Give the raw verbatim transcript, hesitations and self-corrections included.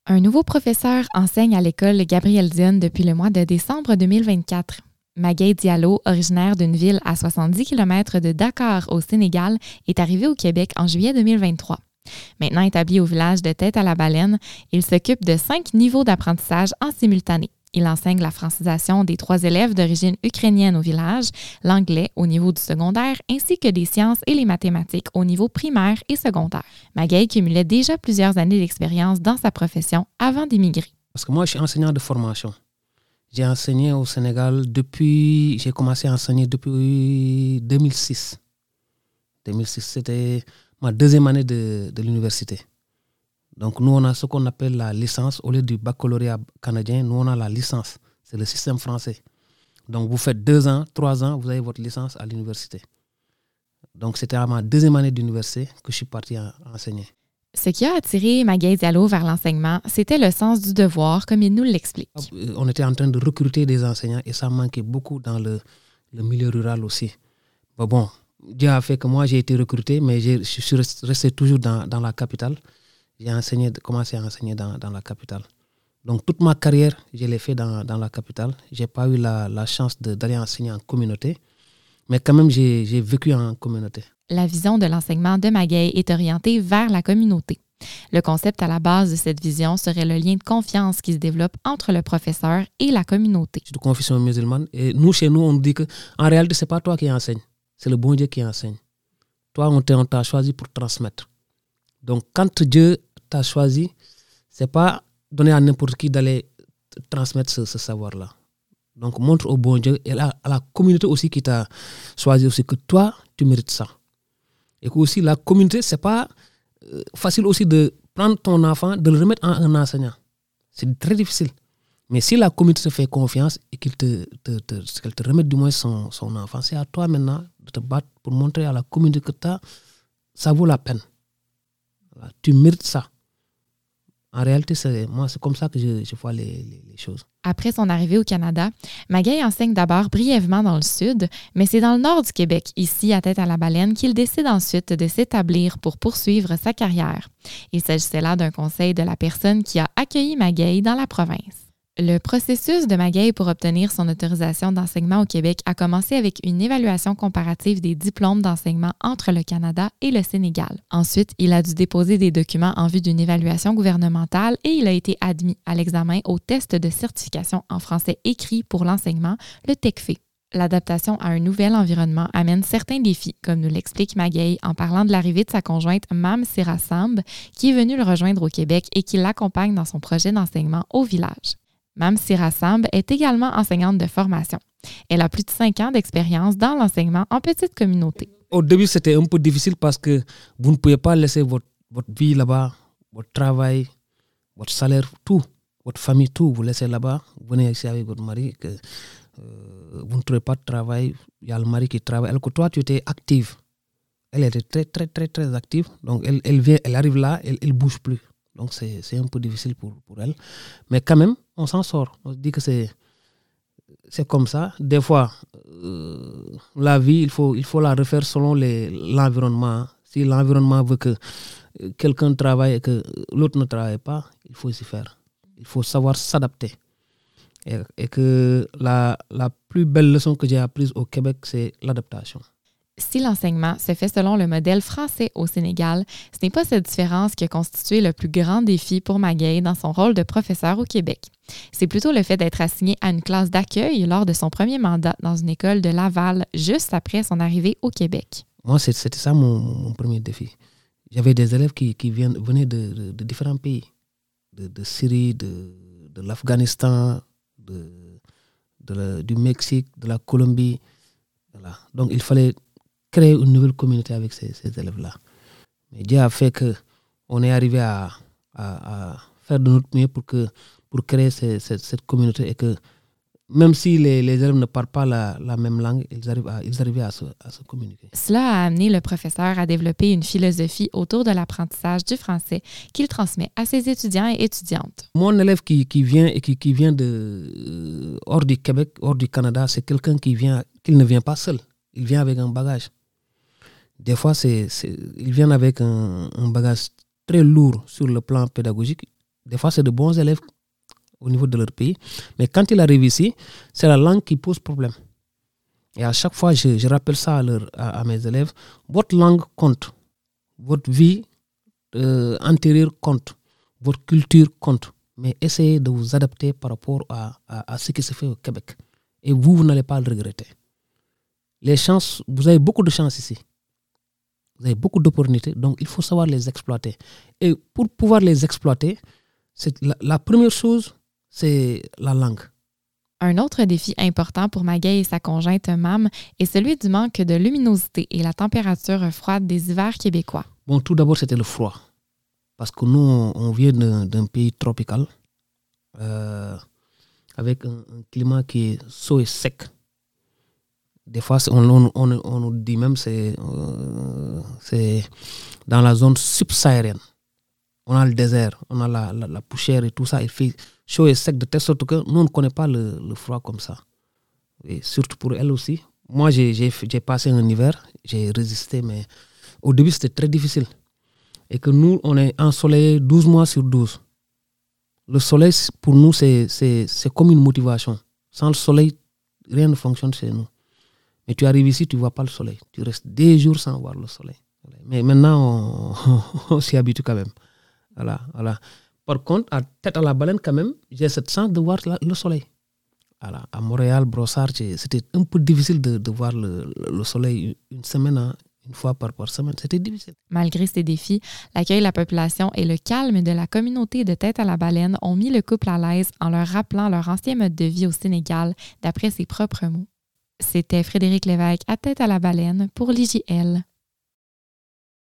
Un nouveau professeur enseigne à l'école Gabriel Dionne depuis le mois de décembre deux mille vingt-quatre. Magaye Diallo, originaire d'une ville à soixante-dix kilomètres de Dakar au Sénégal, est arrivé au Québec en juillet deux mille vingt-trois. Maintenant établi au village de Tête-à-la-Baleine, il s'occupe de cinq niveaux d'apprentissage en simultané. Il enseigne la francisation des trois élèves d'origine ukrainienne au village, l'anglais au niveau du secondaire, ainsi que des sciences et les mathématiques au niveau primaire et secondaire. Magaye cumulait déjà plusieurs années d'expérience dans sa profession avant d'émigrer. Parce que moi, je suis enseignant de formation. J'ai enseigné au Sénégal depuis... J'ai commencé à enseigner depuis deux mille six. deux mille six, c'était ma deuxième année de, de l'université. Donc, nous, on a ce qu'on appelle la licence. Au lieu du baccalauréat canadien, nous, on a la licence. C'est le système français. Donc, vous faites deux ans, trois ans, vous avez votre licence à l'université. Donc, c'était à ma deuxième année d'université que je suis parti en, enseigner. Ce qui a attiré Magaye Diallo vers l'enseignement, c'était le sens du devoir, comme il nous l'explique. On était en train de recruter des enseignants et ça manquait beaucoup dans le, le milieu rural aussi. Bon, bon, Dieu a fait que moi, j'ai été recruté, mais je suis resté toujours dans, dans la capitale. J'ai enseigné, commencé à enseigner dans, dans la capitale. Donc, toute ma carrière, je l'ai fait dans, dans la capitale. Je n'ai pas eu la, la chance de, d'aller enseigner en communauté, mais quand même, j'ai, j'ai vécu en communauté. La vision de l'enseignement de Magaye est orientée vers la communauté. Le concept à la base de cette vision serait le lien de confiance qui se développe entre le professeur et la communauté. Je suis de confession musulmane et nous, chez nous, on dit qu'en réalité, ce n'est pas toi qui enseigne, c'est le bon Dieu qui enseigne. Toi, on t'a, on t'a choisi pour transmettre. Donc, quand Dieu t'a choisi, ce n'est pas donné à n'importe qui d'aller transmettre ce, ce savoir-là. Donc, montre au bon Dieu et à, à la communauté aussi qui t'a choisi aussi que toi, tu mérites ça. Et que aussi, la communauté, ce n'est pas euh, facile aussi de prendre ton enfant, de le remettre en un enseignant. C'est très difficile. Mais si la communauté te fait confiance et qu'il te, te, te, qu'elle te remette du moins son, son enfant, c'est à toi maintenant de te battre pour montrer à la communauté que t'as, ça vaut la peine. Voilà, tu mérites ça. En réalité, c'est, moi, c'est comme ça que je, je vois les, les, les choses. Après son arrivée au Canada, Magaye enseigne d'abord brièvement dans le sud, mais c'est dans le nord du Québec, ici à Tête-à-la-Baleine, qu'il décide ensuite de s'établir pour poursuivre sa carrière. Il s'agissait là d'un conseil de la personne qui a accueilli Magaye dans la province. Le processus de Magaye pour obtenir son autorisation d'enseignement au Québec a commencé avec une évaluation comparative des diplômes d'enseignement entre le Canada et le Sénégal. Ensuite, il a dû déposer des documents en vue d'une évaluation gouvernementale et il a été admis à l'examen au test de certification en français écrit pour l'enseignement, le T E C F E. L'adaptation à un nouvel environnement amène certains défis, comme nous l'explique Magaye en parlant de l'arrivée de sa conjointe Mam Sira Samb, qui est venue le rejoindre au Québec et qui l'accompagne dans son projet d'enseignement au village. Mam Sira Samb est également enseignante de formation. Elle a plus de cinq ans d'expérience dans l'enseignement en petite communauté. Au début, c'était un peu difficile parce que vous ne pouvez pas laisser votre, votre vie là-bas, votre travail, votre salaire, tout, votre famille, tout, vous laissez là-bas. Vous venez ici avec votre mari, que, euh, vous ne trouvez pas de travail, il y a le mari qui travaille. Alors que toi, tu étais active. Elle était très, très, très, très active. Donc, elle, elle, vient, elle arrive là, elle ne bouge plus. Donc, c'est, c'est un peu difficile pour, pour elle. Mais quand même, on s'en sort. On se dit que c'est, c'est comme ça. Des fois, euh, la vie, il faut, il faut la refaire selon les, l'environnement. Si l'environnement veut que quelqu'un travaille et que l'autre ne travaille pas, il faut s'y faire. Il faut savoir s'adapter. Et, et que la, la plus belle leçon que j'ai apprise au Québec, c'est l'adaptation. Si l'enseignement se fait selon le modèle français au Sénégal, ce n'est pas cette différence qui a constitué le plus grand défi pour Magaye dans son rôle de professeur au Québec. C'est plutôt le fait d'être assigné à une classe d'accueil lors de son premier mandat dans une école de Laval, juste après son arrivée au Québec. Moi, c'était ça mon, mon premier défi. J'avais des élèves qui, qui viennent, venaient de, de, de différents pays, de, de Syrie, de, de l'Afghanistan, de, de la, du Mexique, de la Colombie. Voilà. Donc, il fallait créer une nouvelle communauté avec ces, ces élèves-là. Mais Dieu a fait qu'on est arrivé à, à, à faire de notre mieux pour, que, pour créer ces, cette, cette communauté et que même si les, les élèves ne parlent pas la, la même langue, ils arrivent à, ils arrivent à, se, à se communiquer. Cela a amené le professeur à développer une philosophie autour de l'apprentissage du français qu'il transmet à ses étudiants et étudiantes. Mon élève qui, qui vient, et qui, qui vient de, euh, hors du Québec, hors du Canada, c'est quelqu'un qui, vient, qui ne vient pas seul. Il vient avec un bagage. Des fois, c'est, c'est, ils viennent avec un, un bagage très lourd sur le plan pédagogique. Des fois, c'est de bons élèves au niveau de leur pays. Mais quand ils arrivent ici, c'est la langue qui pose problème. Et à chaque fois, je, je rappelle ça à, leur, à, à mes élèves. Votre langue compte. Votre vie euh, antérieure compte. Votre culture compte. Mais essayez de vous adapter par rapport à, à, à ce qui se fait au Québec. Et vous, vous n'allez pas le regretter. Les chances, vous avez beaucoup de chances ici. Vous avez beaucoup d'opportunités. Donc, il faut savoir les exploiter. Et pour pouvoir les exploiter, c'est la, la première chose, c'est la langue. Un autre défi important pour Magaye et sa conjointe Mam est celui du manque de luminosité et la température froide des hivers québécois. Bon, tout d'abord, c'était le froid. Parce que nous, on, on vient d'un, d'un pays tropical, euh, avec un, un climat qui est chaud et sec. Des fois, on, on, on, on nous dit même que c'est, euh, c'est dans la zone subsaharienne. On a le désert, on a la, la, la poussière et tout ça. Il fait chaud et sec de telle sorte que nous, on ne connaît pas le, le froid comme ça. Et surtout pour elle aussi. Moi, j'ai, j'ai, j'ai passé un hiver, j'ai résisté, mais au début, c'était très difficile. Et que nous, on est ensoleillés douze mois sur douze. Le soleil, pour nous, c'est, c'est, c'est comme une motivation. Sans le soleil, rien ne fonctionne chez nous. Mais tu arrives ici, tu ne vois pas le soleil. Tu restes des jours sans voir le soleil. Mais maintenant, on, on s'y habitue quand même. Voilà, voilà. Par contre, à Tête à la Baleine, quand même, j'ai cette chance de voir la, le soleil. Voilà. À Montréal, Brossard, c'était un peu difficile de, de voir le, le soleil une semaine, hein, une fois par, par semaine. C'était difficile. Malgré ces défis, l'accueil de la population et le calme de la communauté de Tête à la Baleine ont mis le couple à l'aise en leur rappelant leur ancien mode de vie au Sénégal, d'après ses propres mots. C'était Frédéric Lévesque à Tête à la Baleine pour l'I J L.